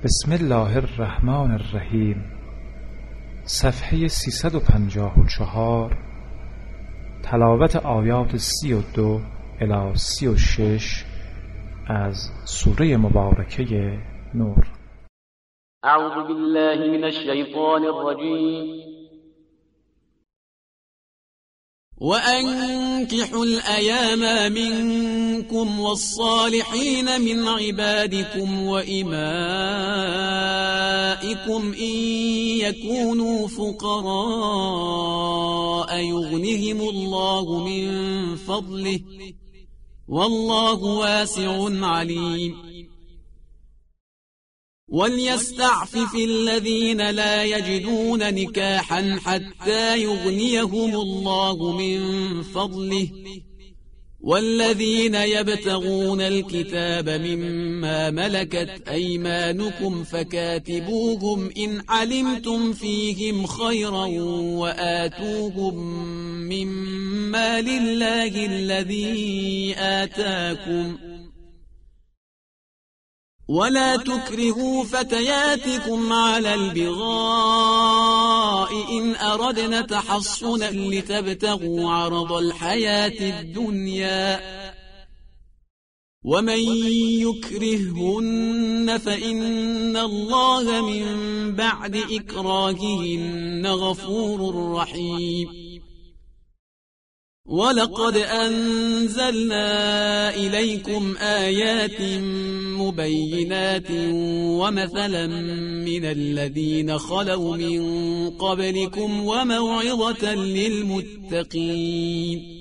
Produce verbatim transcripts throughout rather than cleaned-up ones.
بسم الله الرحمن الرحیم. صفحه سیصد و پنجاه و چهار. تلاوت آیات سی و دو الی سی و شش از سوره مبارکه نور. اعوذ بالله من الشیطان الرجیم. وأنكحوا الأيام منكم والصالحين من عبادكم وإمائكم إن يكونوا فقراء يغنهم الله من فضله والله واسع عليم. وليستعفف الذين لا يجدون نكاحا حتى يغنيهم الله من فضله والذين يبتغون الكتاب مما ملكت أيمانكم فكاتبوهم إن علمتم فيهم خيرا وآتوهم مما لله الذي آتاكم ولا تكرهوا فتياتكم على البغاء إن أردنا تحصنا لتبتغوا عرض الحياة الدنيا ومن يكرههن فإن الله من بعد إكراههن غفور رحيم. ولقد أنزلنا إليكم آيات مبينات ومثلا من الذين خلوا من قبلكم وموعظة للمتقين.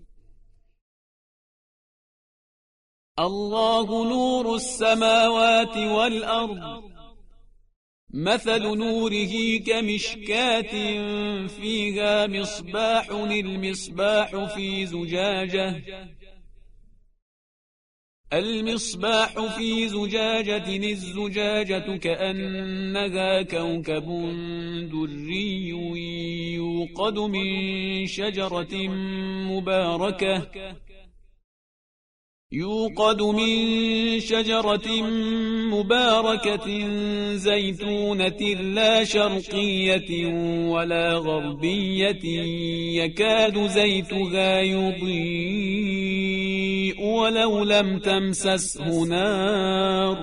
الله نور السماوات والأرض مثل نوره كمشكاة فيها مصباح المصباح في زجاجة المصباح في زجاجة الزجاجة كأنها كوكب دري يوقد من شجرة مباركة يوقد من شجرة مباركة زيتونة لا شرقية ولا غربية يكاد زيتها يضيء ولو لم تمسسه نار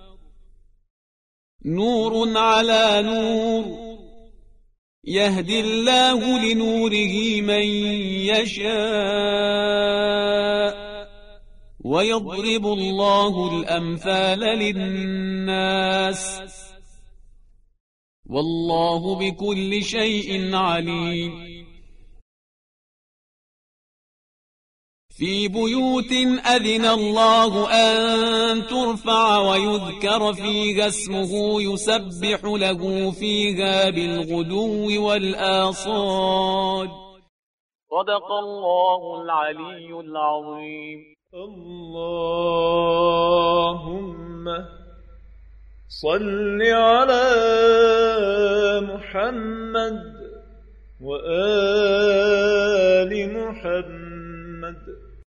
نور على نور يهدي الله لنوره من يشاء ويضرب الله الأمثال للناس والله بكل شيء عليم. في بيوت أذن الله أن ترفع ويذكر فيها اسمه يسبح له فيها بالغدو والآصال. صدق الله العلي العظيم. اللهم صل على محمد وآل محمد.